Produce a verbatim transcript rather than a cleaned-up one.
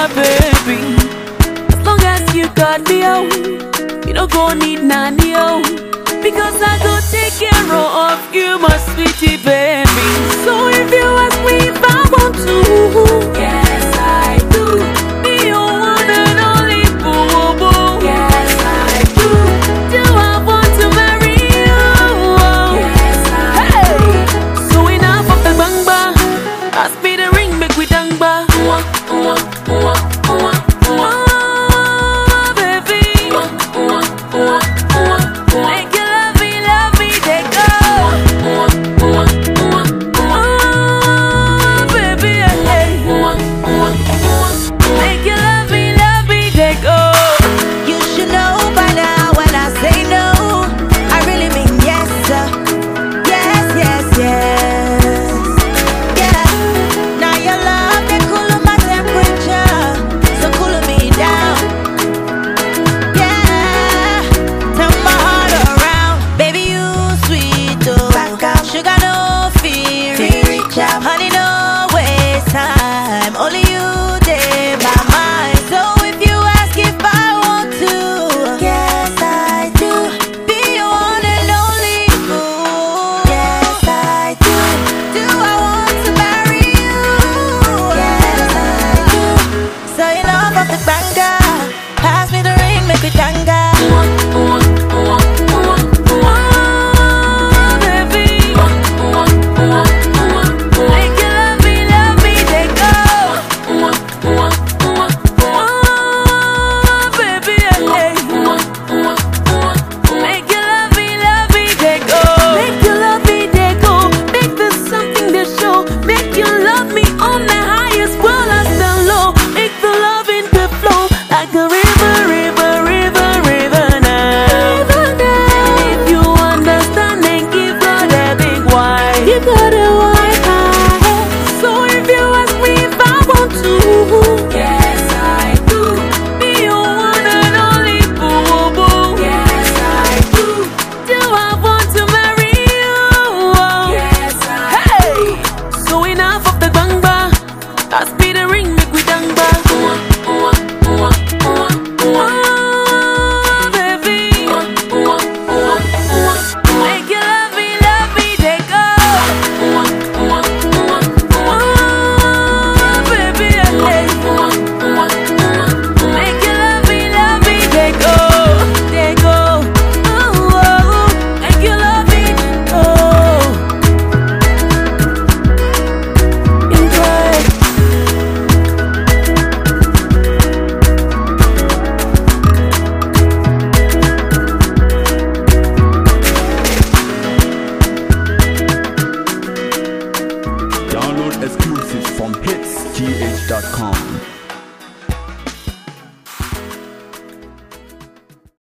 my baby. As long as you got me, oh, you don't go need nanny, oh, because I go take care of you, my sweetie baby. So if you ask me if I want to, yes I do. Be your one and only boo boo. Yes I do. Do I want to marry you? Yes I do. Hey. So enough of the bang bang. Pass me the ring, make we dang ba. Mwah, mwah, mwah, mwah, mwah. Oh, baby. Mwah, mwah, mwah, mwah, mwah. Make you love me, love me, they go. Mwah, mwah, mwah, mwah. Oh, baby, hey. Mwah, mwah, mwah, mwah. Make you love me, love me, they go. You should know by now when I say no, I really mean yes, sir. Yes, yes, yes. Yeah. Now your love, they cool my temperature, so cool me down. Yeah. Turn my heart around, baby you sweet oh. Sugar no fear, reach out, honey no waste time. Only you dey my mind. So if you ask if I want to, yes I do. Be your one and only boo. Yes I do. Do I want to marry you? Yes I do. So you love of the banger. Pass me the ring, make it tanga. Mwah, mwah, mwah, mwah, mwah. Oh, baby. Mwah, mwah, mwah, mwah, mwah. Make you love me, love me, they go. Mwah, mwah, mwah, mwah. Oh, baby, hey. Mwah, mwah, mwah, mwah. Make you love me, love me, they go. Make you love me, they go. Make this something to show. Make you love me on the highest, well as the low. Make the love in the flow like a river, river, river, river now. River now. If you understand, then give God a big why. You got a why. So if you ask me if I want to, yes I do. Be your one and only boo boo. Yes I do. Do I want to marry you? Yes I do. Hey. So enough of the bang bang. Pass me the ring, make we dang ba. Mwah, mwah, mwah, mwah, mwah. Oh, baby. Mwah, mwah, mwah, mwah. Make you love me, love me, they go. Mwah, mwah, mwah, mwah. Oh, baby, hey. Mwah, mwah, mwah, mwah. Make you love me, love me, they go. They go. Oh, oh. Make you love me, oh. Enjoy. Download exclusives from hits t h dot com.